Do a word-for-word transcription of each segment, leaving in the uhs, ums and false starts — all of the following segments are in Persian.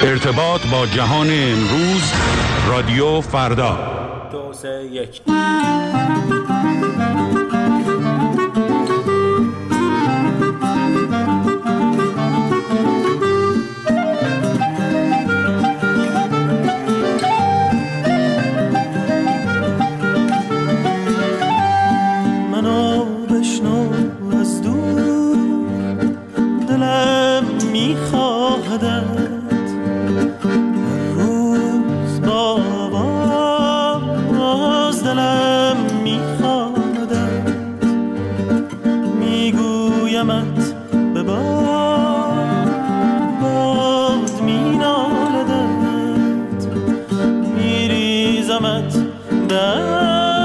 ارتباط با جهان امروز، رادیو فردا. دو سه یک. منو بشنو از دور، دلم میخواهدت روز با آواز، دلم میخواهدت میگویمت به باد، باد مینالدت میریزمت در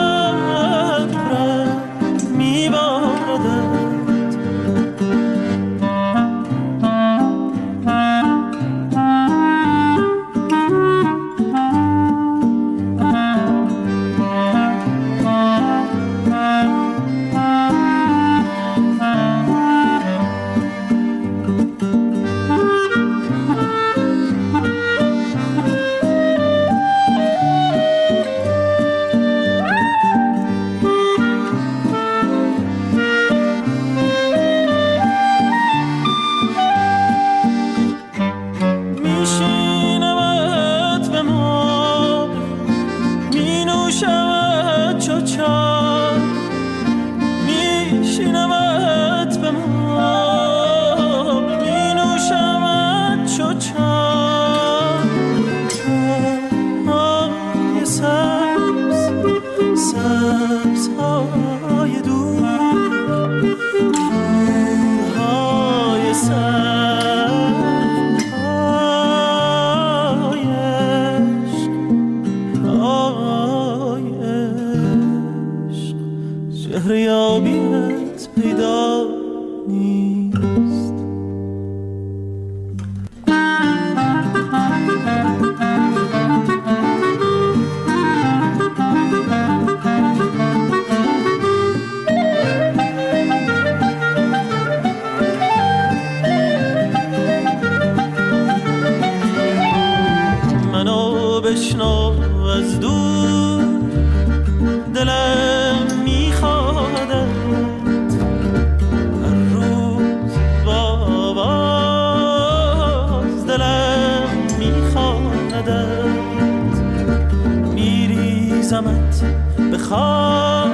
به خاک،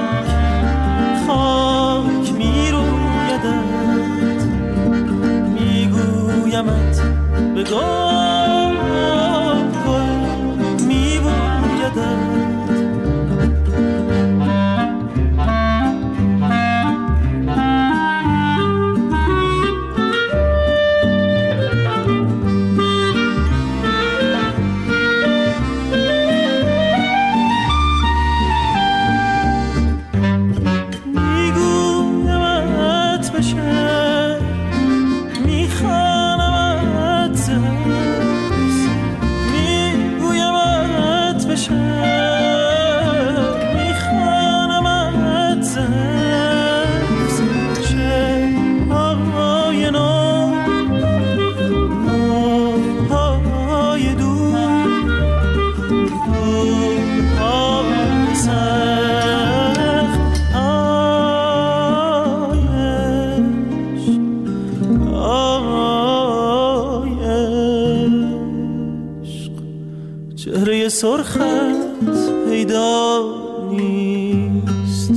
خاک میرویدت میگویمت به گل، گل میبویدت سرخت پیدا نیست.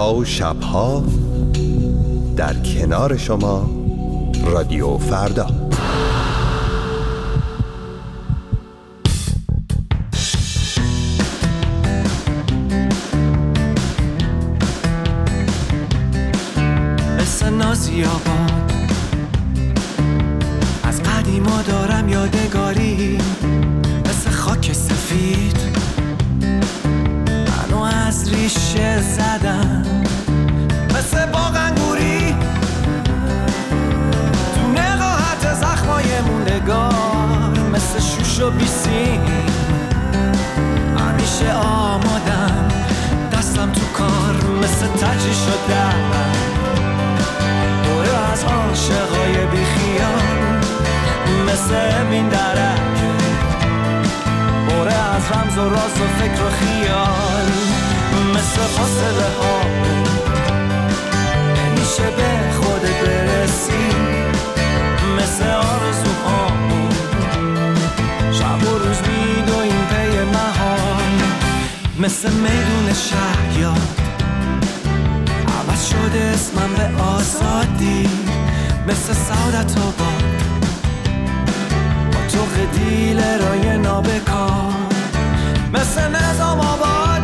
روزها و شبها در کنار شما رادیو فردا. مثل نازی آباد از قدیما دارم یادگاری، مثل خاک سفید منو از ریشه زدم، مثل باغ انگوری تو نقاهت زخمای موندگار، مثل شوش و بیسیم همیشه آمادم، دستم تو کار مثل تجری شدم، دوره از عاشقای بیخیال مثل امین درک، دوره از رمز و راز و فکر و خیال، مثل فاصله ها نمیشه به خودت برسی، مثل آرزوها شب و روز میدویم پی محال، مثل میدون شهریار عوض شده اسمم به آزادی، مثل سعادت آباد با تو قدیل رای نابکار، مثل نظام آباد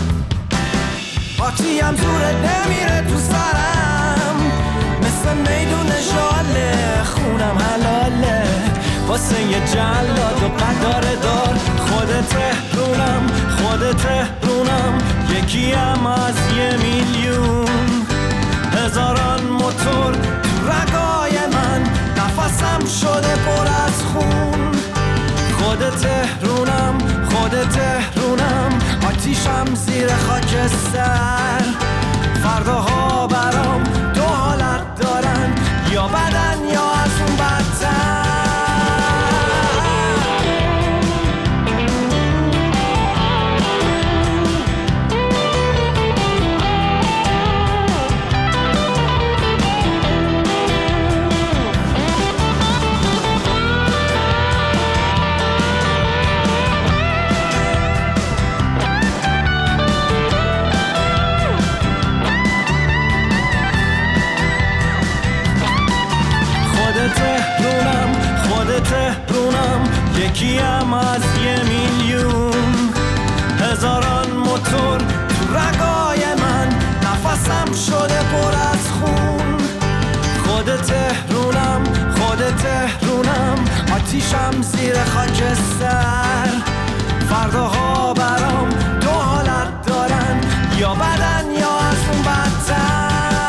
پاتیم زورت نمیره تو سرم، مثل میدون ژاله خونم حلاله واسه یه جلاد و قدار دار، خودت تهرونم خودت تهرونم یکیم از یه میلیون، هزاران موتور تو رگای من نفسم شده پر از خون، خودت تهرونم خودت تهرونم آتیشم زیر خاکستر، فرداها برام دو حالت دارن، یا بدن یا از اون بدتر. تهرونم یکیم از یه میلیون، هزاران موتور تو رگای من نفسم شده پر از خون، خودت تهرونم خودت تهرونم آتیشم زیر خاکستر، فرداها برام دو حالت دارن، یا بدن یا از اون بدتر.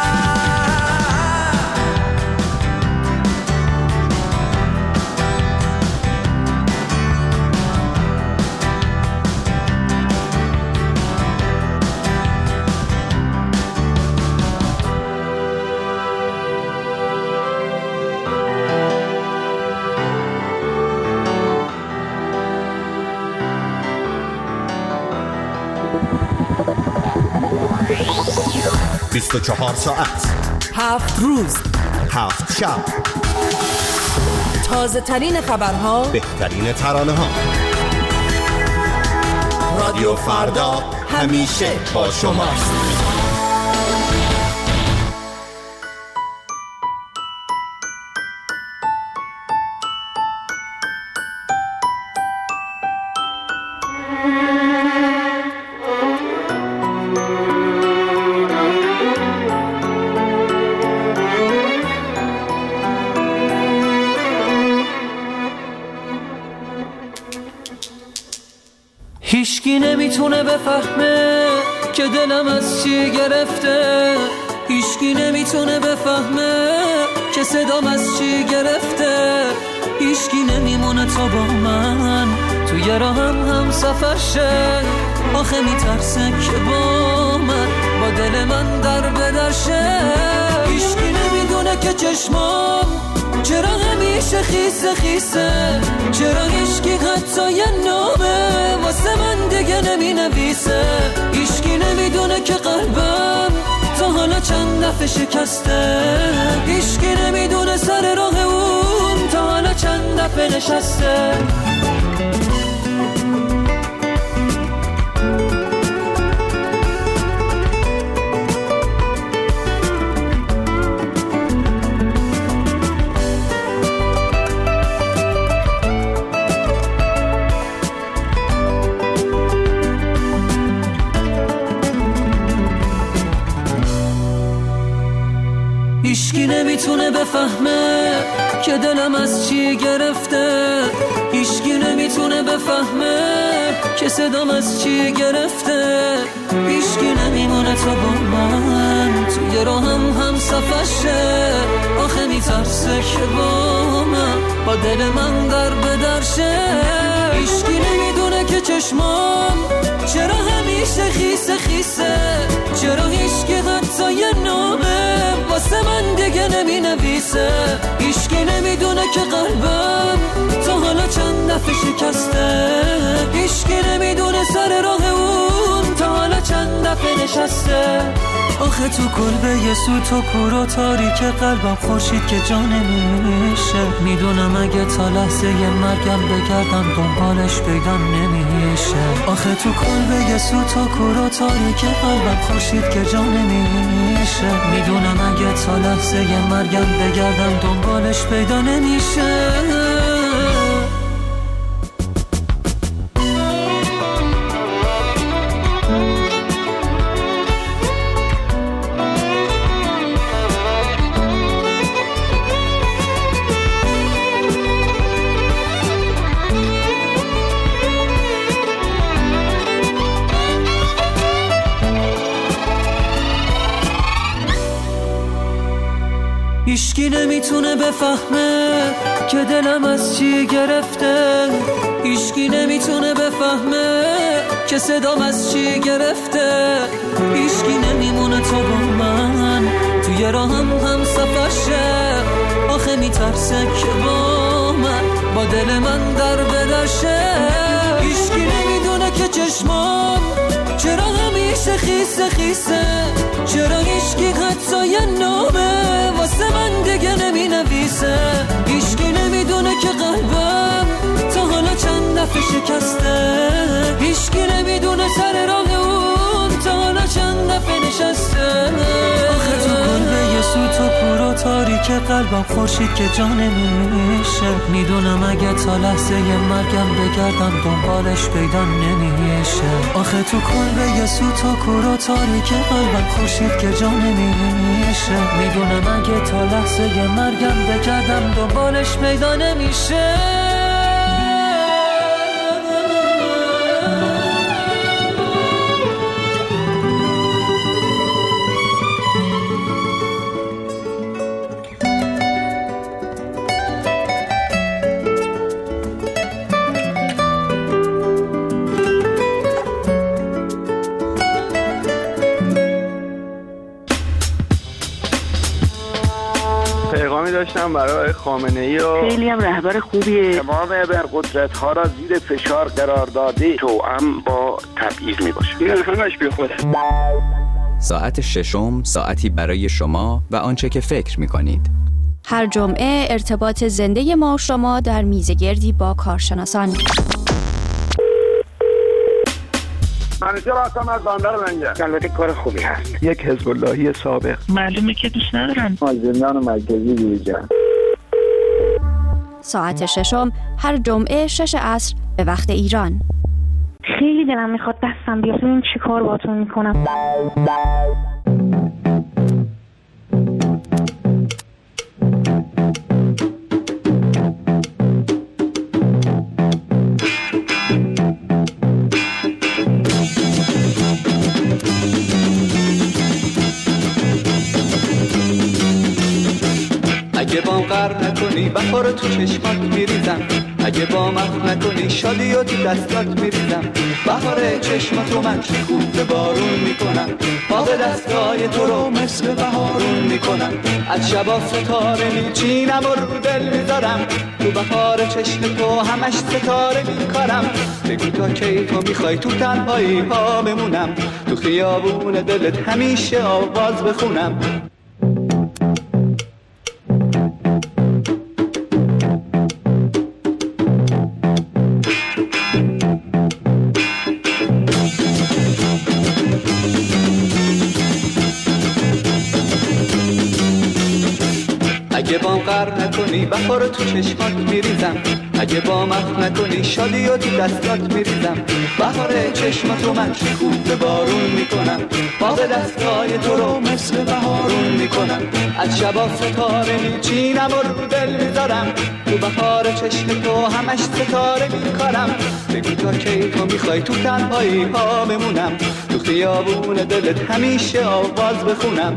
بیست و چهار ساعت، هفت روز، هفت شب، تازه ترین خبرها، بهترین ترانه ها. رادیو فردا همیشه با شماست. هیچکی نمیتونه بفهمه که دلم از چی گرفته، هیچکی نمیتونه بفهمه که صدام از چی گرفته، هیچکی نمیمونه تا با من توی راهم هم سفر شه، آخه میترسه که با من با دل من در بدرشه، هیچکی نمیدونه که چشمام چرا همیشه خیسه خیسه، چرا هیچکی حتی یه نامه واسه من دیگه نمی نویسه، هیچکی نمیدونه که قلبم تا حالا چند دفعه شکسته، هیچکی نمیدونه سر راه اون تا حالا چند دفعه نشسته. بفهمه که دلم از چی گرفته، هیچکی نمیتونه بفهمه که صدام از چی گرفته، هیچکی نمیمونه تا با من توی راهم هم صفشه، آخه میترسه که با من با دل من در بدرشه، هیچکی نمیدونه که چشمام چرا همیشه خیسه خیسه، چرا هیچکی حتی یه نامه واسه من دیگه نمی نویسه، هیچکی نمیدونه که قلبم تا حالا چند دفعه شکسته، هیچکی نمیدونه سر راه اون تا حالا چند دفعه نشسته، آخه تو کلبه یه سوت و کور و تاریک قلبم خورشید که جا نمیشه، میدونم اگه تا لحظه یه مرگم بگردم دنبالش پیدا نمیشه، آخه تو کلبه یه سوت و کور و تاریک قلبم خورشید که جا نمیشه، میدونم اگه تا لحظه یه مرگم بگردم دنبالش پیدا نمیشه. هیچکی نمیتونه بفهمه که دلم از چی گرفته، هیچکی نمیتونه بفهمه که صدام از چی گرفته، هیچکی نمیمونه تا با من توی راهم هم صفشه، آخه میترسه که با من با دل من در بدرشه، هیچکی نمیدونه که چشمام چرا همیشه خیسه خیسه، چرا هیچکی حتی یه نامه واسه من دیگه نمی نویسه، هیچکی نمیدونه که قلبم تا حالا چند دفعه شکسته، هیچکی نمیدونه سر راه اون تا حالا چند دفعه نشسته، آخه تو کلبه یه سوت و کور و تاریک قلبم خورشید که جا نمیشه، میدونم اگه تا لحظه یه مرگم بگردم دنبالش پیدا نمیشه، آخه تو کلبه یه سوت و کور و تاریک قلبم خورشید که جا نمیشه، میدونم اگه تا لحظه یه مرگم بگردم دنبالش پیدا نمیشه. پیغامی داشتم برای خامنه‌ای و خیلی هم رهبر خوبیه، تمام ابرقدرت ها را زیر فشار قرار داده، توأم با تبعیض می باشه، این همش بی خوده. ساعت ششم، ساعتی برای شما و آنچه که فکر می کنید. هر جمعه ارتباط زنده ما و شما در میزگردی با کارشناسان. منیجر هستم از بندر لنگر. البته کار خوبی هست. یک حزب اللهی سابق. معلومه که دوست ندارن. از زندان مرکزی دیجا. ساعت ششم هر جمعه شش عصر به وقت ایران. خیلی دلم میخواد دستم بیاد ببینم چی کار باهاتون میکنم. اگه بام غرق نکنی بخار تو چشمات میریزم، اگه بام عفو نکنی شادی و تو دستات میریزم، بهار چشماتو من خوب به بارون میکنم، باغ دستای تو رو مثل بهارون میکنم، از شبا ستاره میچینم و رو دل میذارم، تو بهار چشم تو همش ستاره میکارم، بگو تا کی تو میخوای تو تنهایی ها بمونم، تو خیابون دلت همیشه آواز بخونم. اگه بام غرق نکنی بهار تو چشمات میریزم، اگه بام عفو نکنی شادی و تو دستات میریزم. بهار چشماتو من شکوفه بارون میکنم، باغ دستای تو رو مثل بهارون میکنم. از شبا ستاره میچینم و رو دل میذارم، تو بهار چشم تو همش ستاره میکارم. بگو تا کی تو میخوای تو تنهایی ها بمونم، تو خیابون دلت همیشه آواز بخونم.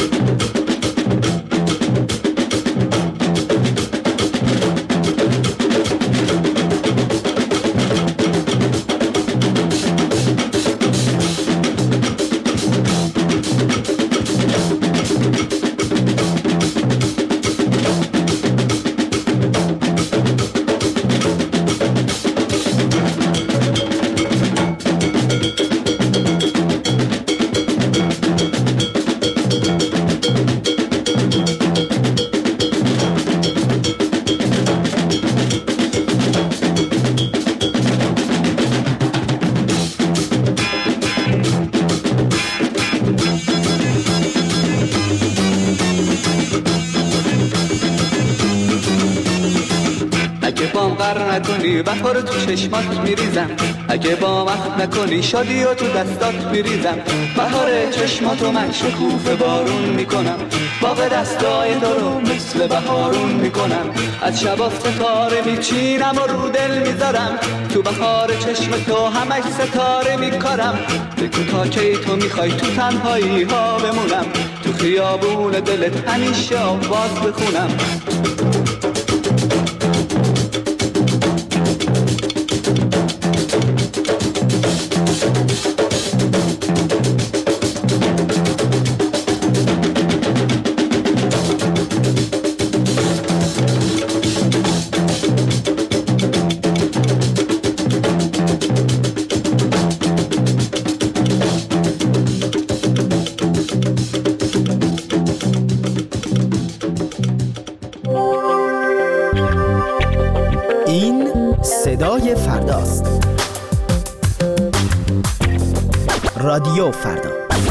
نکنی بهار تو چشمات میریزم، اگه با عفو نکنی شادی و تو دستات میریزم. بهار چشماتو من شکوفه بارون میکنم، باغ دستای تو رو مثل بهارون میکنم. از شبا ستاره میچینم و رو دل میذارم، تو بهار چشم تو همش ستاره میکارم. بگو تا کی تو میخوای تو تنهایی ها بمونم، تو خیابون دلت همیشه آواز بخونم. صدای فرداست. رادیو فردا.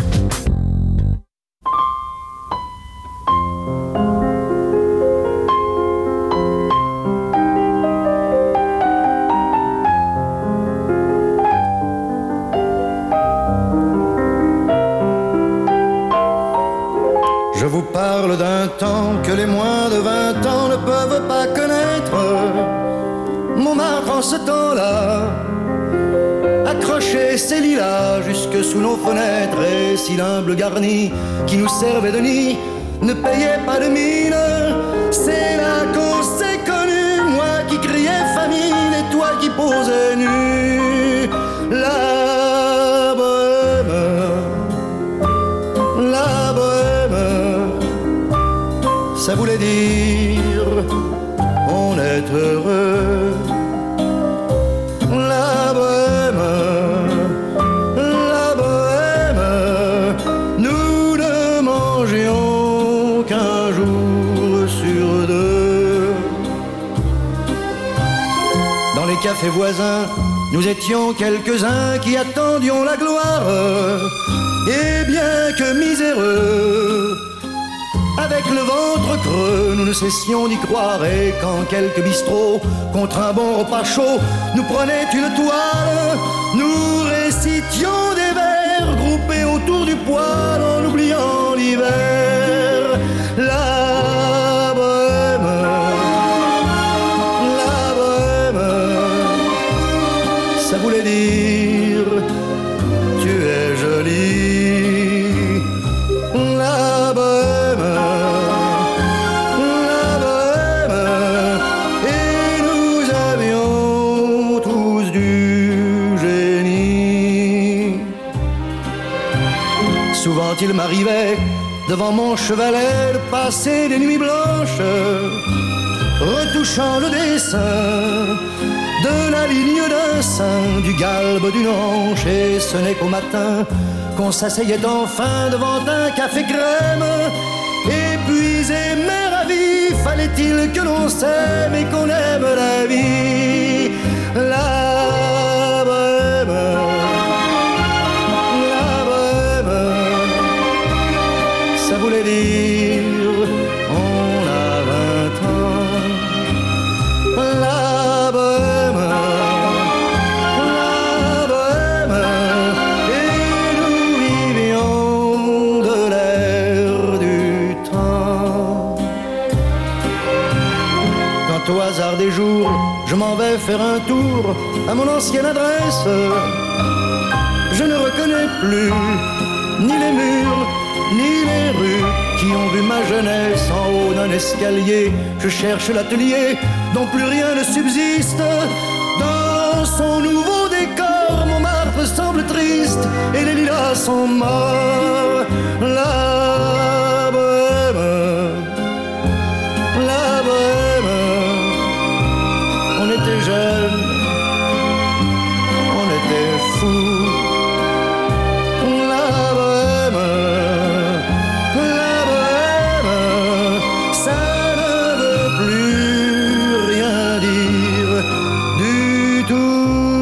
Je vous parle d'un temps que les moins de vingt ans ne peuvent pas connaître. Montmartre en ce temps-là accrochait ses lilas jusque sous nos fenêtres, et si l'humble garni qui nous servait de nid ne payait pas de mine, c'est là qu'on s'est connus, moi qui criais famine et toi qui posais nu. La bohème, la bohème, ça voulait dire on est heureux. Café voisin, nous étions quelques-uns qui attendions la gloire. Et bien que miséreux, avec le ventre creux, nous ne cessions d'y croire. Et quand quelques bistrots, contre un bon repas chaud, nous prenaient une toile, nous récitions des vers groupés autour du poêle en oubliant l'hiver. La ça voulait dire tu es jolie. La bohème, la bohème, et nous avions tous du génie. Souvent il m'arrivait devant mon chevalet de passer des nuits blanches retouchant le dessin de la ligne d'un sein, du galbe d'une hanche. Et ce n'est qu'au matin qu'on s'asseyait enfin devant un café crème. Épuisé mais ravi, fallait-il que l'on s'aime et qu'on aime la vie. La bohème, la bohème, ça voulait dire on a au hasard des jours, je m'en vais faire un tour à mon ancienne adresse. Je ne reconnais plus ni les murs, ni les rues qui ont vu ma jeunesse en haut d'un escalier. Je cherche l'atelier dont plus rien ne subsiste. Dans son nouveau décor, Montmartre semble triste et les lilas sont morts. La bohème, la bohème, on était jeunes, on était fous. La bohème, la bohème, ça ne veut plus rien dire du tout.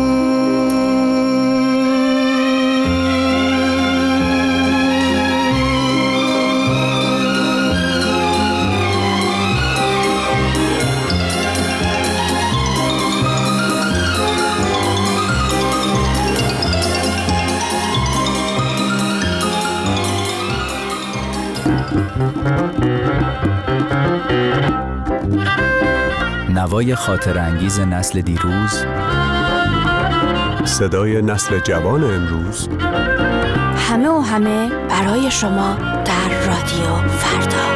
نوای خاطر انگیز نسل دیروز، صدای نسل جوان امروز، همه و همه برای شما در رادیو فردا.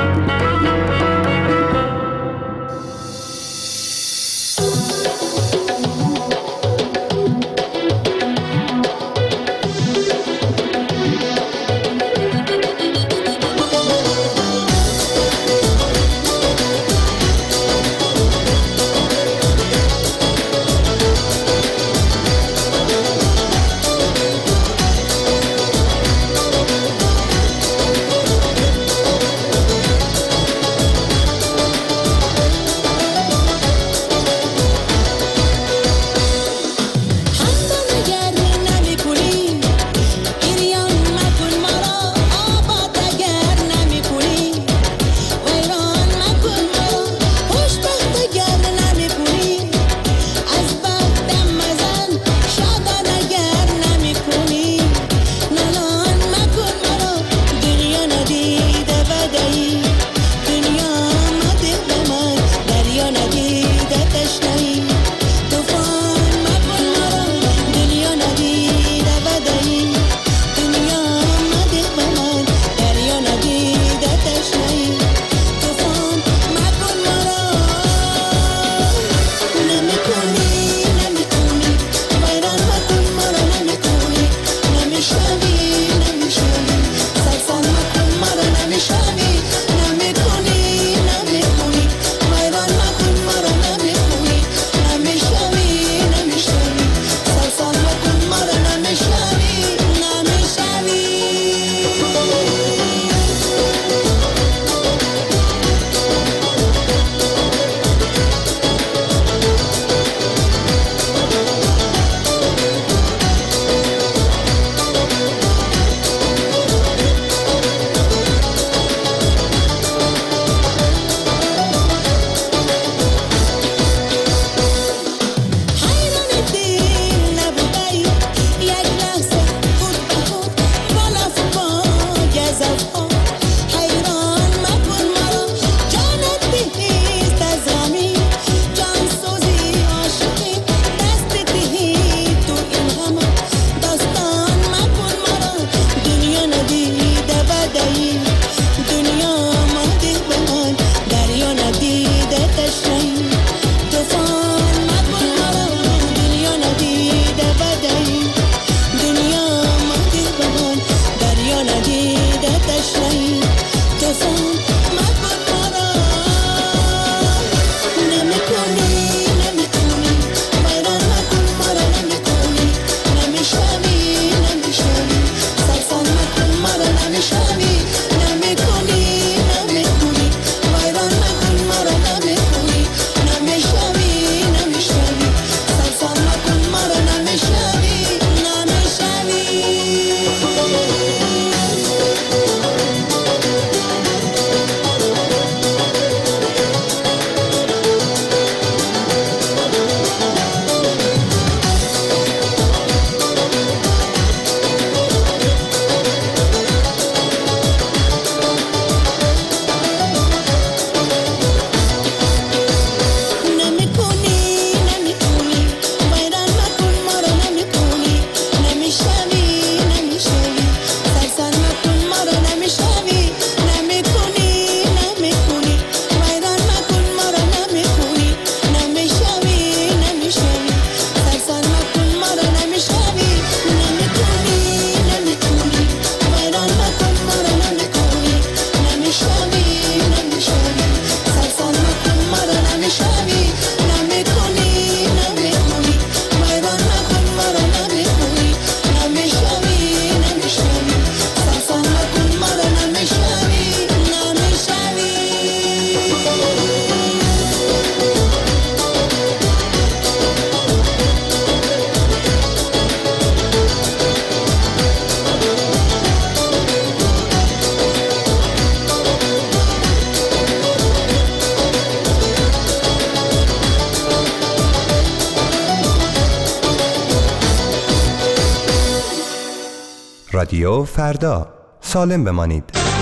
رادیو فردا، سالم بمانید.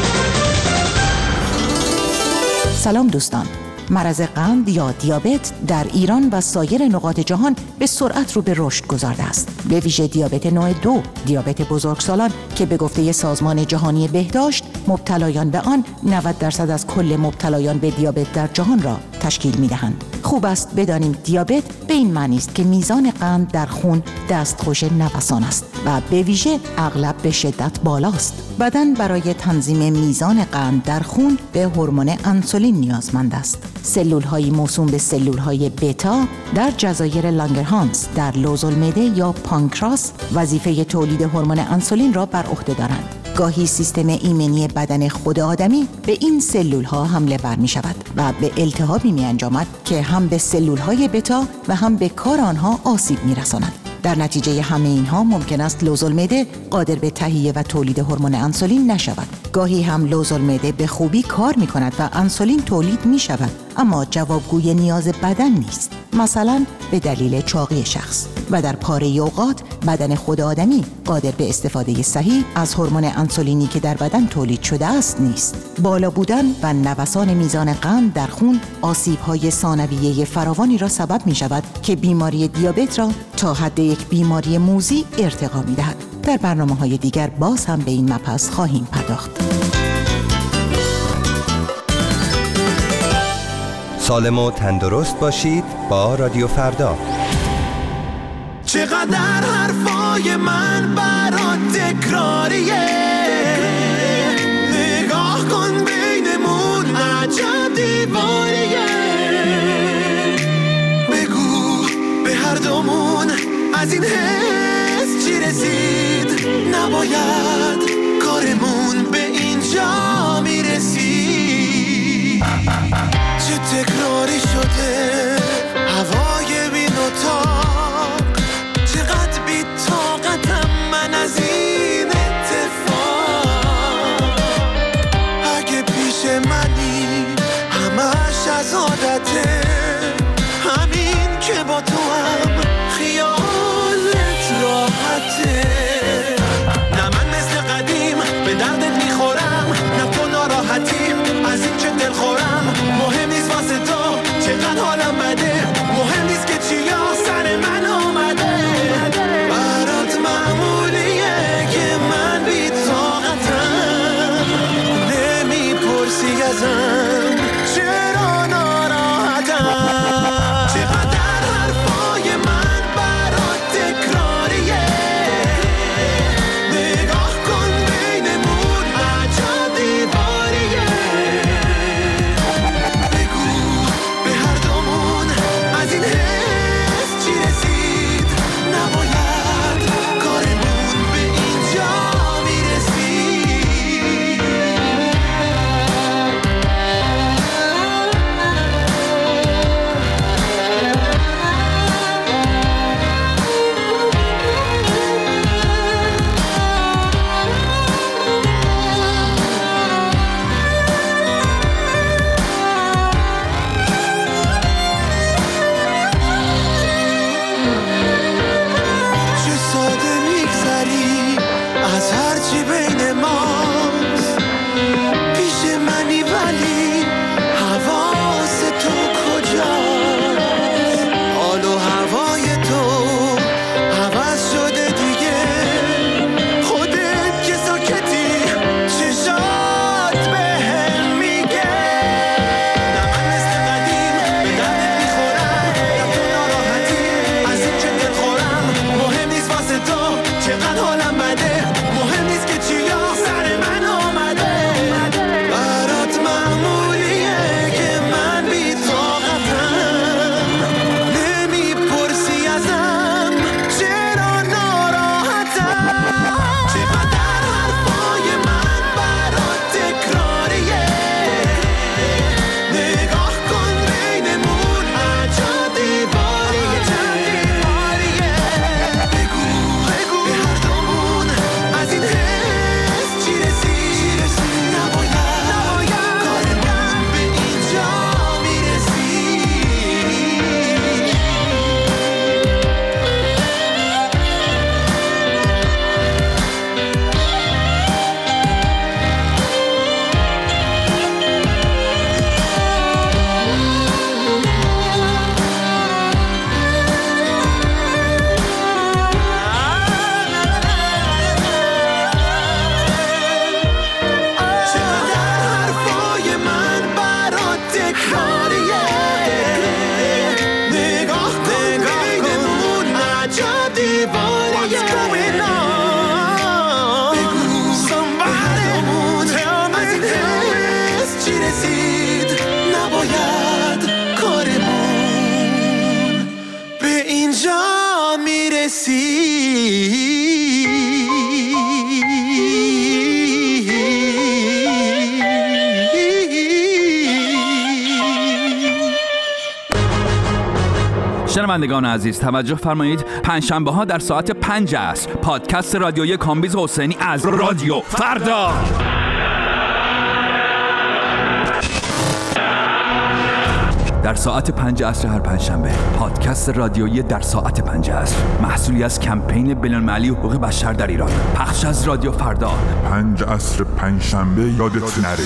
سلام دوستان. مرض قند یا دیابت در ایران و سایر نقاط جهان به سرعت رو به رشد گذارده است. به ویژه دیابت نوع دو، دیابت بزرگسالان که به گفته سازمان جهانی بهداشت مبتلایان به آن نود درصد از کل مبتلایان به دیابت در جهان را تشکیل می‌دهند. خوب است بدانیم دیابت به این معنی است که میزان قند در خون دستخوش نوسان است و به ویژه اغلب به شدت بالاست. بدن برای تنظیم میزان قند در خون به هورمون انسولین نیازمند است. سلول‌های موسوم به سلول‌های بتا در جزایر لانگرهانس در لوزالمعده یا پانکراس وظیفه تولید هورمون انسولین را بر عهده دارند. گاهی سیستم ایمنی بدن خود آدمی به این سلول‌ها حمله ور می‌شود و به التهابی می‌انجامد که هم به سلول‌های بتا و هم به کار آنها آسیب می‌رساند. در نتیجه همه اینها ممکن است لوزالمعده قادر به تهیه و تولید هورمون انسولین نشود. گاهی هم لوزالمعده به خوبی کار می‌کند و انسولین تولید می‌شود، اما جوابگوی نیاز بدن نیست، مثلا به دلیل چاقی شخص. و در پاره اوقات بدن خود آدمی قادر به استفاده صحیح از هورمون انسولینی که در بدن تولید شده است نیست. بالا بودن و نوسان میزان قند در خون آسیب‌های ثانویه فراوانی را سبب می‌شود که بیماری دیابت را تا حد یک بیماری موذی ارتقا می‌دهد. در برنامه‌های دیگر باز هم به این مبحث خواهیم پرداخت. سالم و تندرست باشید با رادیو فردا. چقدر حرفای من برات تکراریه، نگاه کن بینمون عجب دیواریه، بگو به هر دومون از این حس چی رسید، نباید کارمون به اینجا میرسید. چه تکراری شده هوای بی نطاق، چقدر بی طاقتم من از این اتفاق. اگه پیش منی همش از عادته، همین که با تو هم خیالت راحته. نه من مثل قدیم به دردت میخورم، نه تو ناراحتیم از این چه دل خورم. مهم نیست واسه تو چقدر حالم بده، مهم نیست که چی یا سر شنوندگان عزیز توجه فرمایید، پنجشنبه ها در ساعت پنج عصر پادکست رادیویی کامبیز حسینی از رادیو فردا. در ساعت پنج عصر هر پنجشنبه پادکست رادیویی در ساعت پنج عصر، محصولی از کمپین بین‌المللی حقوق بشر در ایران، پخش از رادیو فردا. پنج عصر پنجشنبه یادت نره.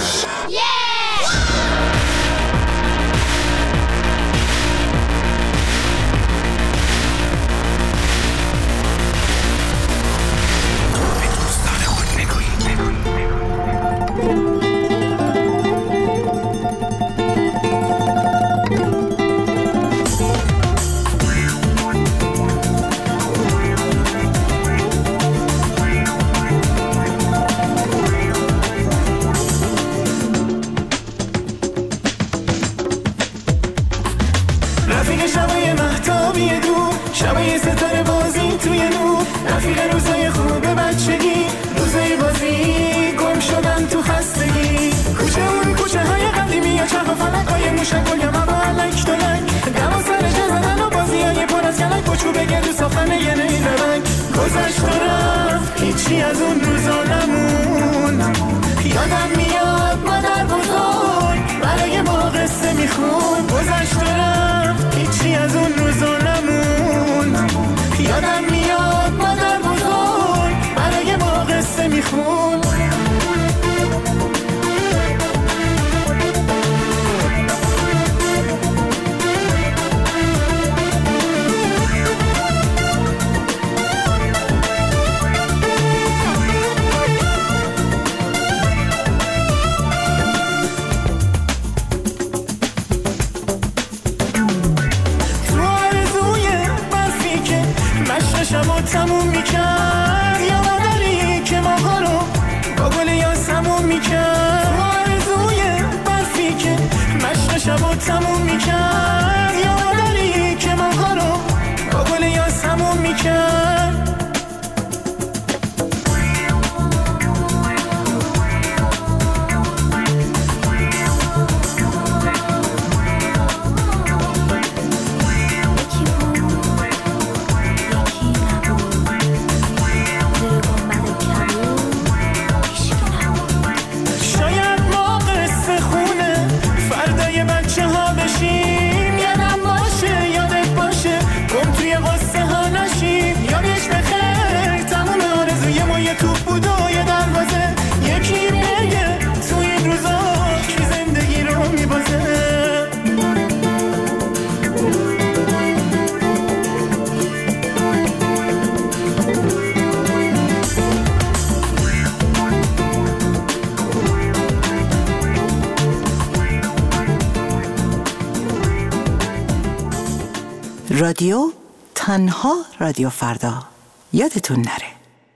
هیچی از اون روزا نمون، یادم میاد مادر بزرگ برای ما قصه میخون. گذشت و رفت هیچی از اون روزا نمون، یادم میاد مادر بزرگ برای ما قصه میخون. شبا تموم میکرد یا مادری که ماها رو با گل یاسمون میکرد. تو آرزوی برفی که مشق شبا تموم میکرد یا مادری که ماها رو با گل یاسمون میکرد. رادیو تنها رادیو فردا، یادتون نره.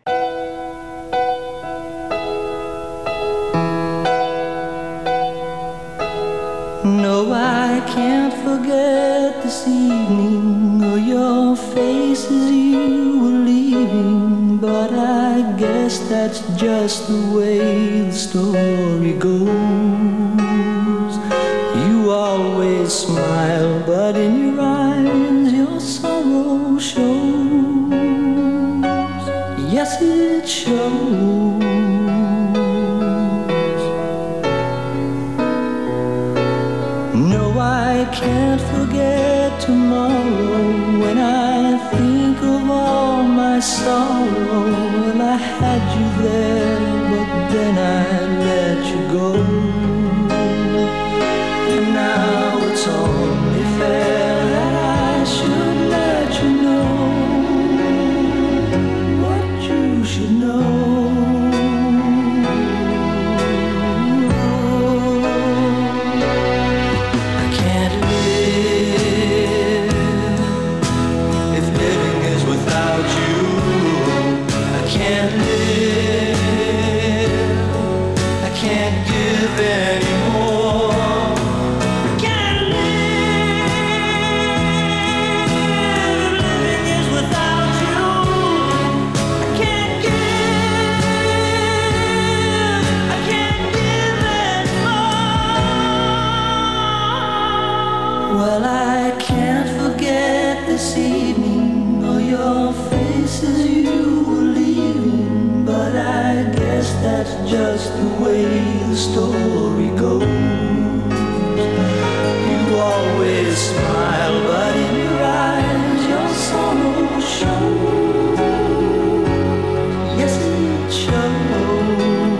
No, I can't forget this evening or your face as you were leaving, but I guess that's just the way the story goes. You always smile, but in your eyes your sorrow shows. Yes, it shows. No, I can't forget tomorrow when I think of all my sorrow. Well, I had you there, but then I let you go. And now it's only fair that I should let you know what you should know. I can't live if living is without you. I can't live, I can't give anymore. I can't Well, I can't forget this evening, or your faces you were leaving, but I guess that's just the way the story goes. You always smile, but in your eyes your sorrow shows. Yes, it shows.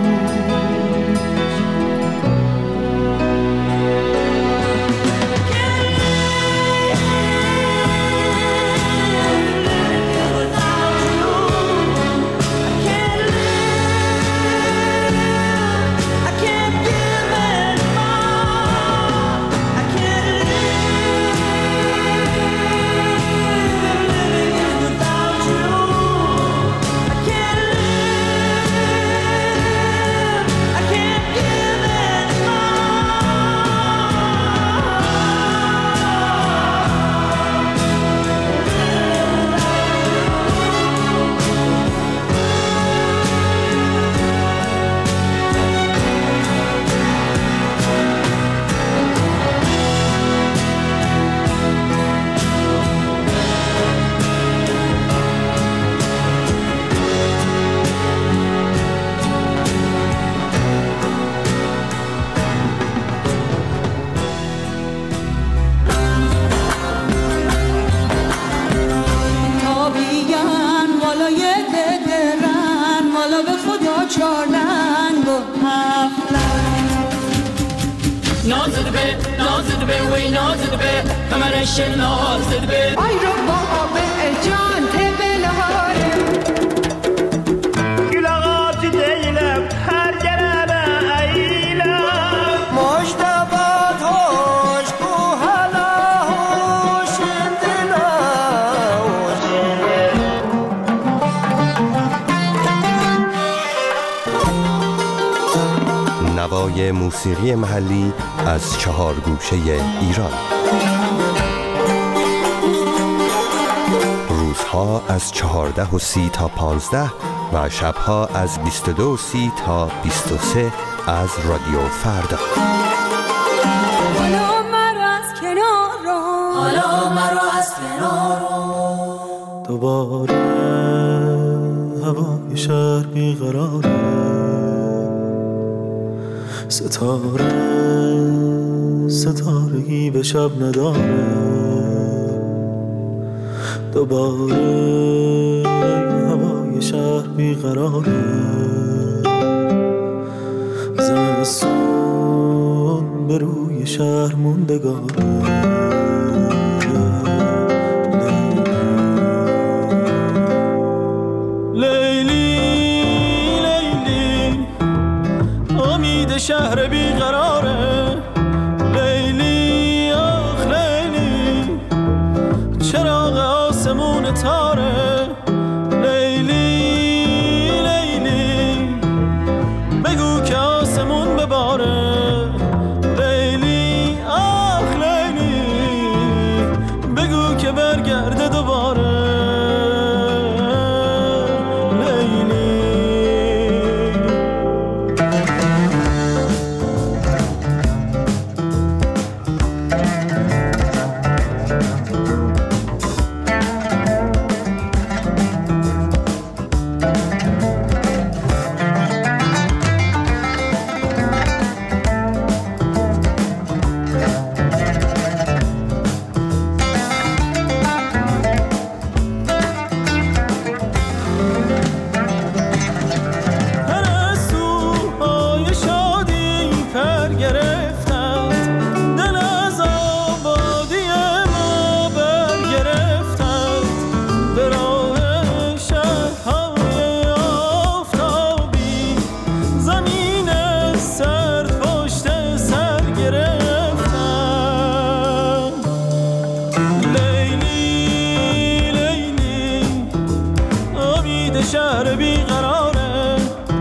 نازد به نازد به وی نازد به کمرش نازد به آی رو با آب جان تبلهاره گل آغاز دیلم هر گرم ایلم مجتبات هوش کو هلا هوش دلا نوای موسیقی محلی از چهار گوشه ایران. روزها از چهارده و سی تا پانزده و شبها از بیست و دو و سی تا بیست و سه از رادیو فردا. حالا مرا از کنار رو حالا مرا از کنار رو دوباره هوای شهر بیقراره، ستاره ستارگی به شب نداره، دوباره هوای شهر بیقراره، زمستون به روی شهر موندگاره. شهر بیقراره لیلی آخ لیلی، چراغ آسمون تاره لیلی لیلی، بگو که آسمون بباره لیلی آخ لیلی، بگو که برگرده دوباره. شهر بیقراره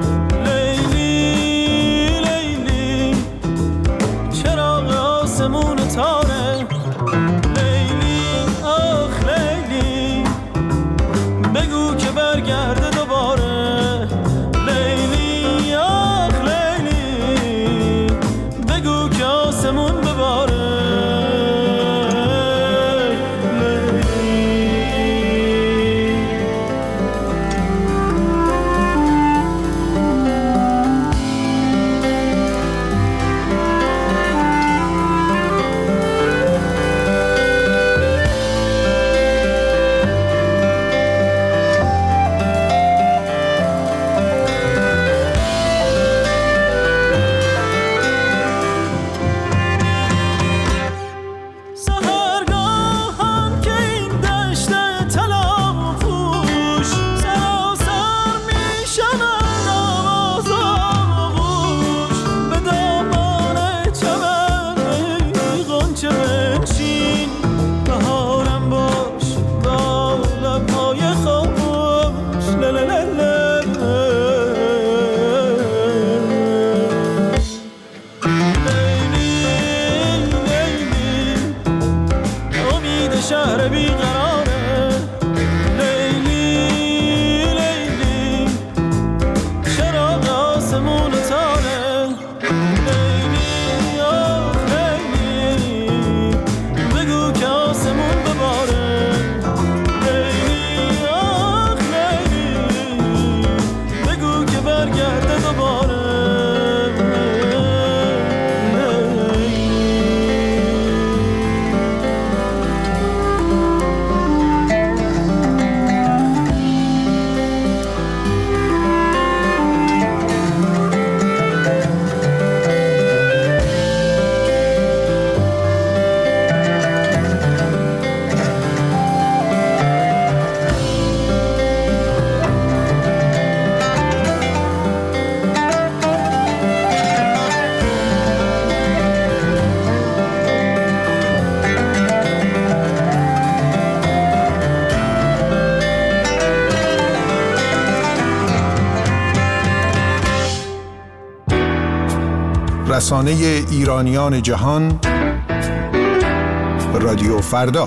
لیلی لیلی، چراغ آسمون تاره لیلی آخ لیلی، بگو که برگرده دوباره لیلی آخ لیلی، بگو که آسمون بباره. شهر بیقراره. لیلی لیلی چراغ آسمون تاره. لیلی آخ لیلی بگو که آسمون بباره. لیلی آخ لیلی بگو که برگرده دوباره. رسانه ایرانیان جهان رادیو فردا.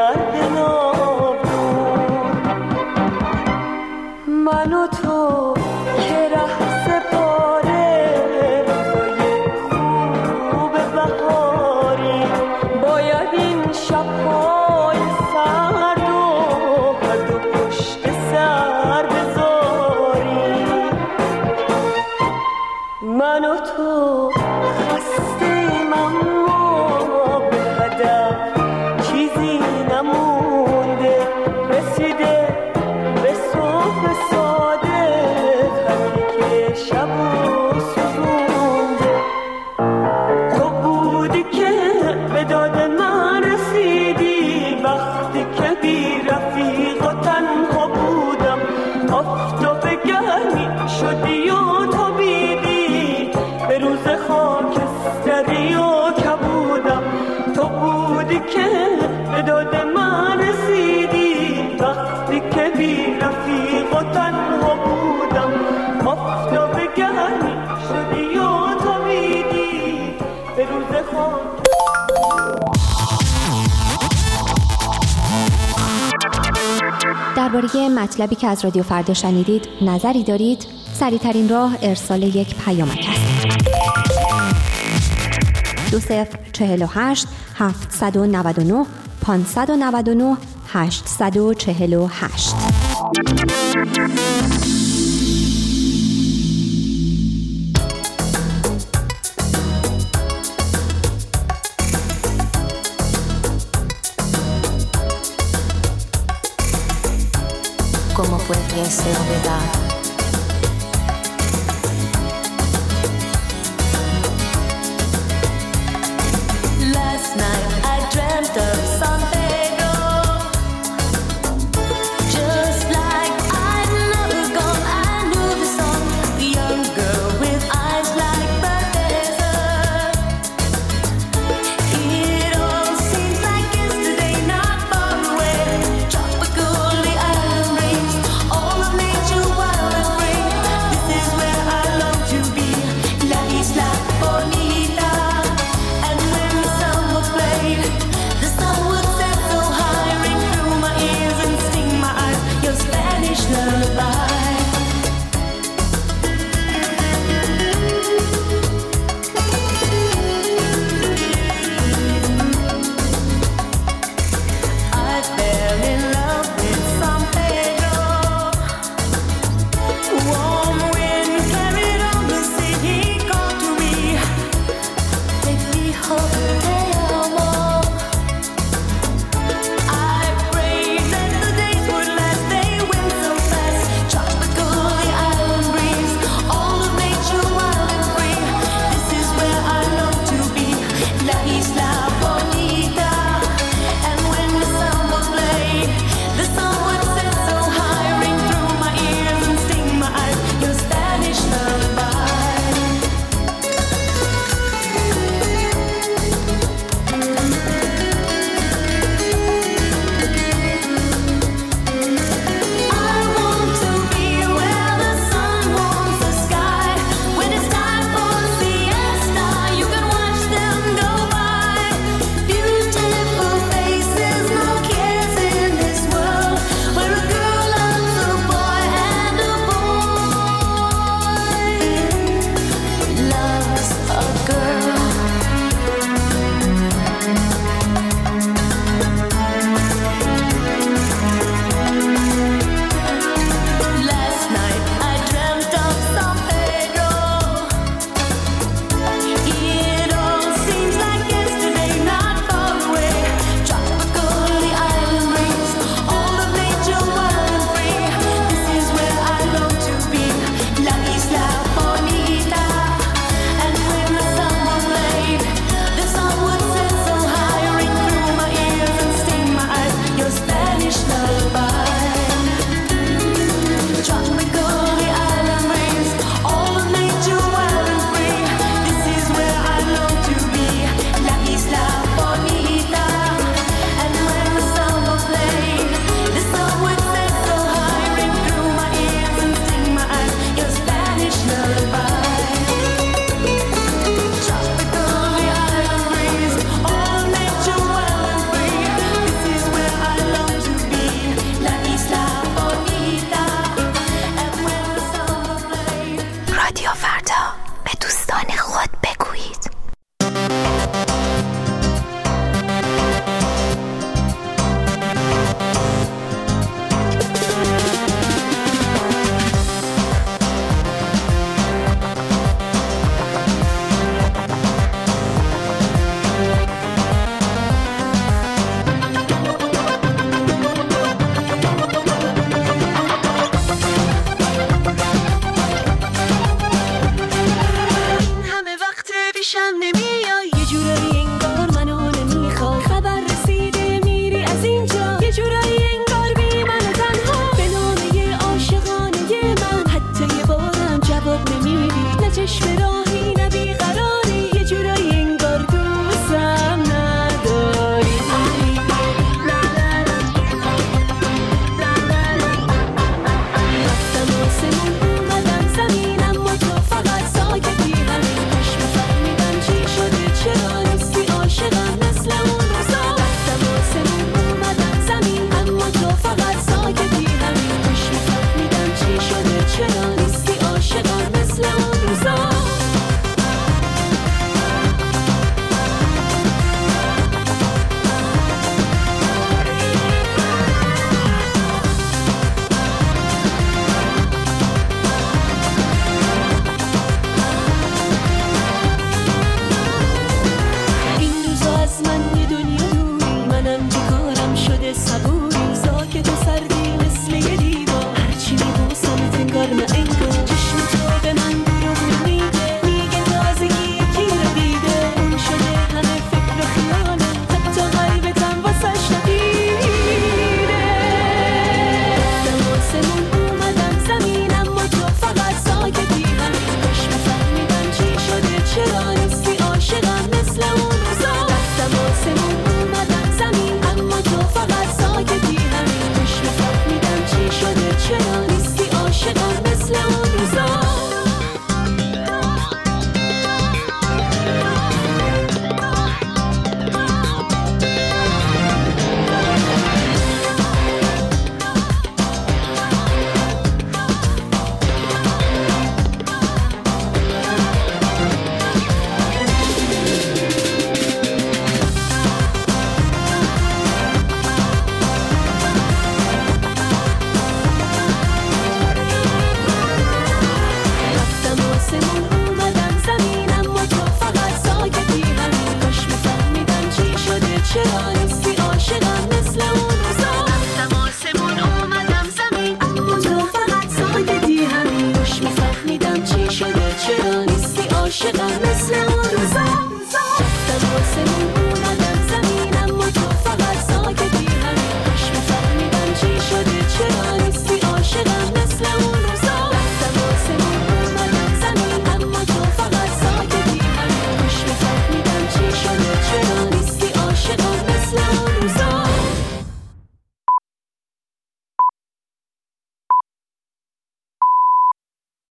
من و تو درباره مطلبی که از رادیو فردا شنیدید نظری دارید؟ سریع‌ترین راه ارسال یک پیامک است. دو صفر چهل و هشت هفتصد و نود و نه پانصد و نود و نه هشتصد و چهل و هشت. ¿Cómo fue que se olvidar? Last night I dreamt of San Pedro, just like I'd never gone. I knew the song, the young girl with eyes like the desert. It all seems like yesterday, not far away. Tropical, the island breeze, all of nature wild. رادیو فردا.